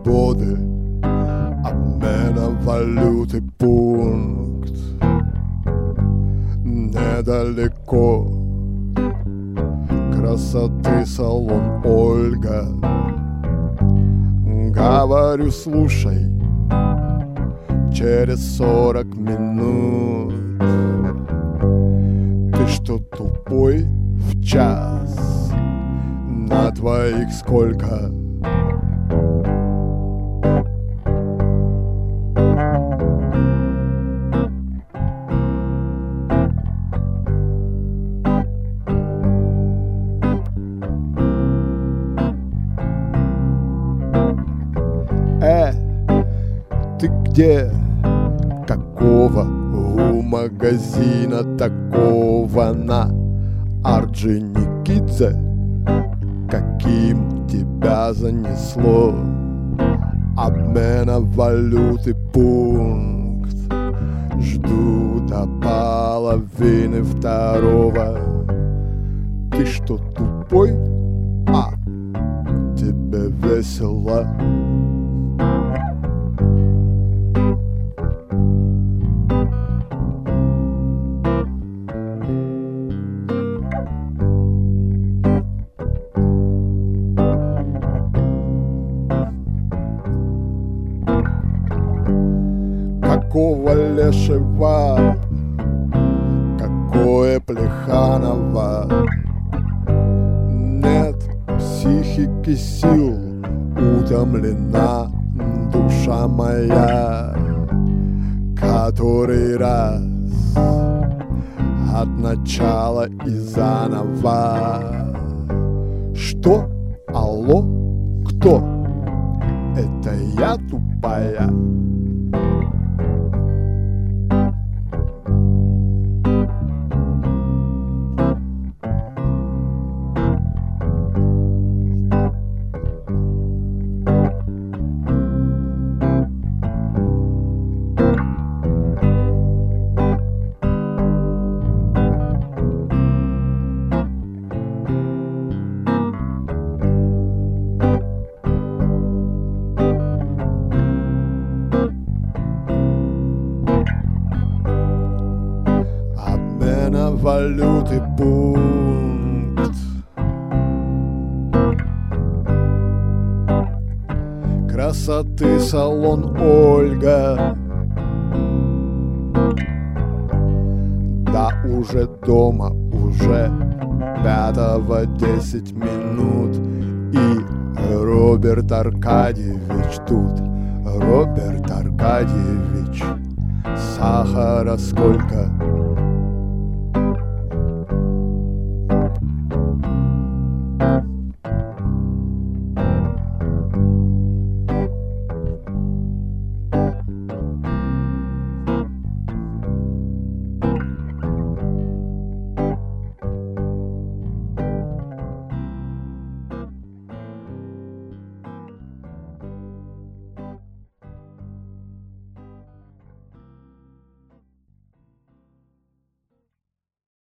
свободы, обмена валюты пункт. Недалеко красоты салон Ольга. Говорю, слушай, через 40 минут. Ты что, тупой в час? На твоих сколько? Ты где? Какого? У магазина такого на Орджоникидзе? Каким тебя занесло? Обмена валюты пункт. Жду до половины второго. Ты что, тупой? А, тебе весело? Какого лешего, какое Плеханова? Нет психики сил, утомлена душа моя. Который раз от начала и заново. Что? Алло? Кто? Это я тупая? Валюты пункт. Красоты салон Ольга. Да уже дома, уже 5:10 минут. И Роберт Аркадьевич тут. Роберт Аркадьевич, сахара сколько?